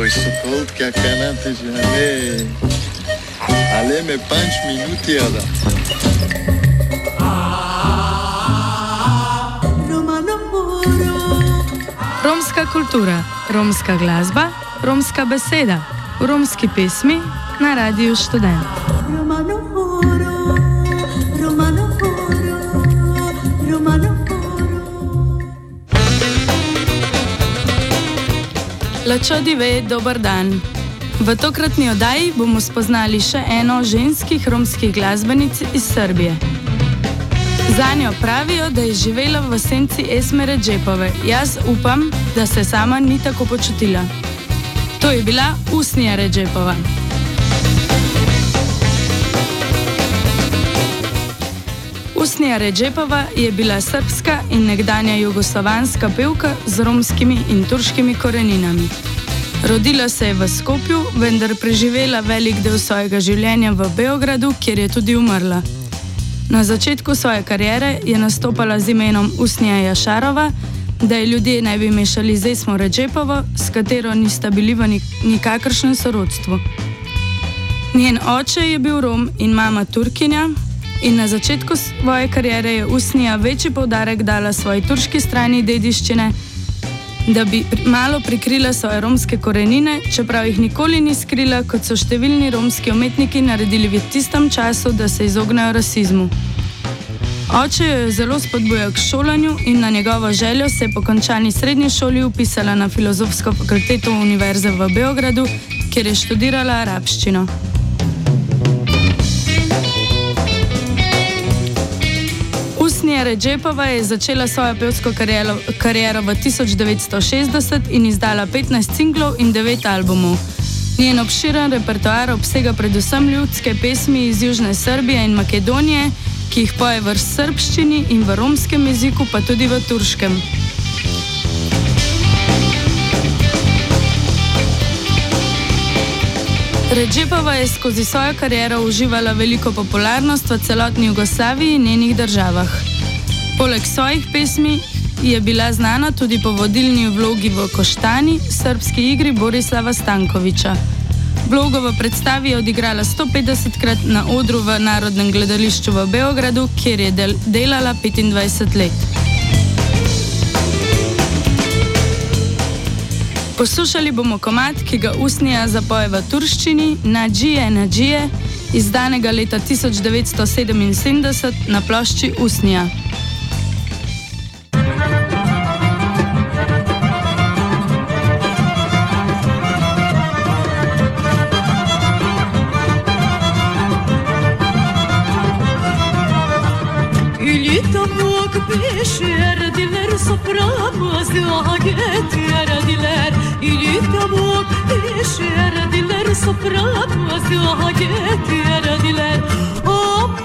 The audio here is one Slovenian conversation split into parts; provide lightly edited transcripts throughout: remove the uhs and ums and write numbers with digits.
Oj, Sokolka, kanate žale. Ale me 5 minuti jada. Romska kultura, romska glasba, romska beseda, romski pesmi na Radiu Študent. Lačo dive, dober dan. V tokratni oddaji bomo spoznali še eno ženskih romskih glasbenic iz Srbije. Zanjo pravijo, da je živela v senci Esme Redžepove. Jaz upam, da se sama ni tako počutila. To je bila Usnija Redžepova. Usnija Redžepova je bila srbska in nekdanja jugoslovanska pevka z romskimi in turškimi koreninami. Rodila se je v Skopju, vendar preživela velik del svojega življenja v Beogradu, kjer je tudi umrla. Na začetku svoje kariere je nastopala z imenom Usnija Jašarova, da je ljudje ne bi mešali z Esmo Redžepovo, s katero nista bili v nikakršnem sorodstvu. Njen oče je bil Rom in mama Turkinja in na začetku svoje kariere je Usnija večji poudarek dala svoji turški strani dediščine, da bi malo prikrila svoje romske korenine, čeprav jih nikoli ni skrila, kot so številni romski umetniki naredili v tistem času, da se izognejo rasizmu. Oče jo je zelo spodbujal k šolanju in na njegovo željo se je po končani srednji šoli vpisala na Filozofsko fakulteto Univerze v Beogradu, kjer je študirala arabščino. Usnija Redžepova je začela svojo pevsko kariero v 1960 in izdala 15 singlov in 9 albumov. Njen obširen repertoar obsega predvsem ljudske pesmi iz Južne Srbije in Makedonije, ki jih poje v srbščini in v romskem jeziku, pa tudi v turškem. Redžepova je skozi svojo kariero uživala veliko popularnost v celotni Jugoslaviji in njenih državah. Poleg svojih pesmi je bila znana tudi po vodilni vlogi v Koštani, srbski igri Borislava Stankovića. Vlogo v predstavi je odigrala 150krat na odru v Narodnem gledališču v Beogradu, kjer je delala 25 let. Poslušali bomo komad, ki ga Usnija zapoje v turščini, Nadžije, Nadžije, izdanega leta 1977 na plošči Usnija. Beşerdiler soframıza getirdiler. İli tavuk beşerdiler soframıza getirdiler. Aman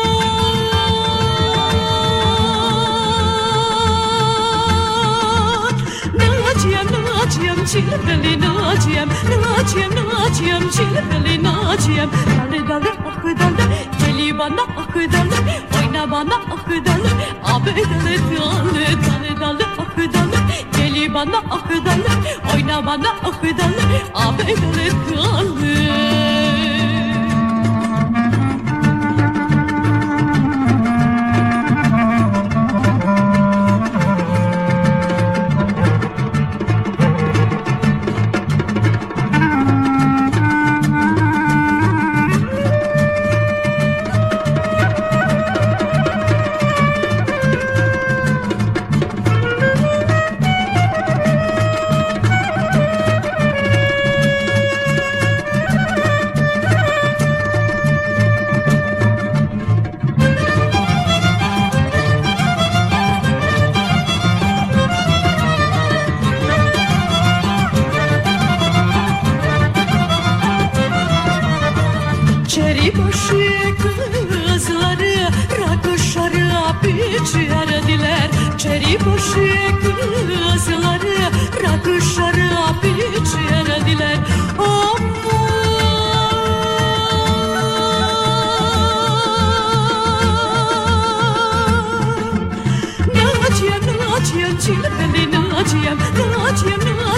Naciyem, Naciyem, çilbeli Naciyem, Naciyem, Naciyem, çilbeli Naciyem. Dalı dalı ah dalı, geli bana ah dalı, oyna bana ah dalı. Abi dalı dalı, dalı dalı ah dalı, geli bana ah dalı, oyna bana ah dalı. Abi dalı dalı.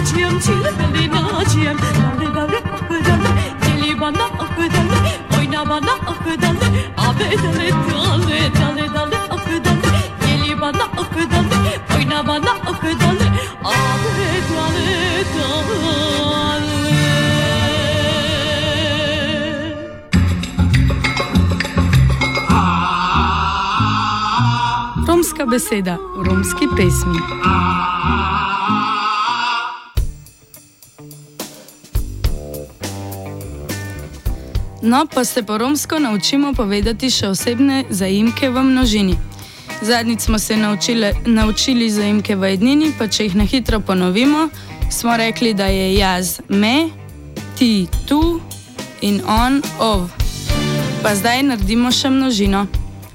nađem, çilbeli nađem, dale dale ah dale, geli bana ah dale, oyna bana ah dale, abe dale dale dale dale ah dale, geli bana ah dale, oyna bana ah dale, abe dale dale. Romska beseda v romski pesmi. No, pa se po romsko naučimo povedati še osebne zaimke v množini. Zadnjič smo se naučili zaimke v ednini, pa če jih na hitro ponovimo, smo rekli, da je jaz me, ti tu in on ov. Pa zdaj naredimo še množino.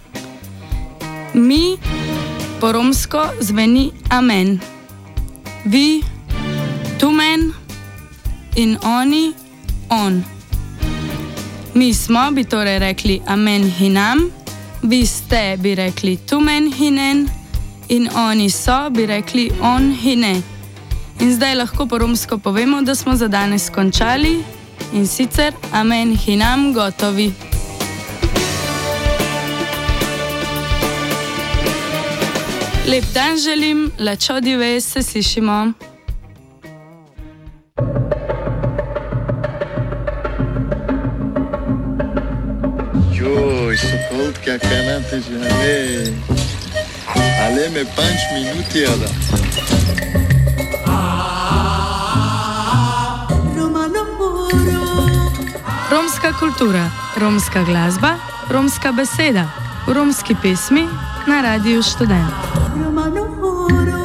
Mi po romsko zveni amen. Vi, tu men in oni, on. Mi smo bi torej rekli amen hinam, vi ste bi rekli tu men hinen in oni so bi rekli on hine. In zdaj lahko po romsko povemo, da smo za danes končali in sicer amen hinam gotovi. Lep dan želim, lačodi ves, se slišimo. Joj, sokolka, kanate žale. Ale me 5 minuti jada. Romska kultura, romska glasba, romska beseda, v romski pesmi na Radiu Študent. Romano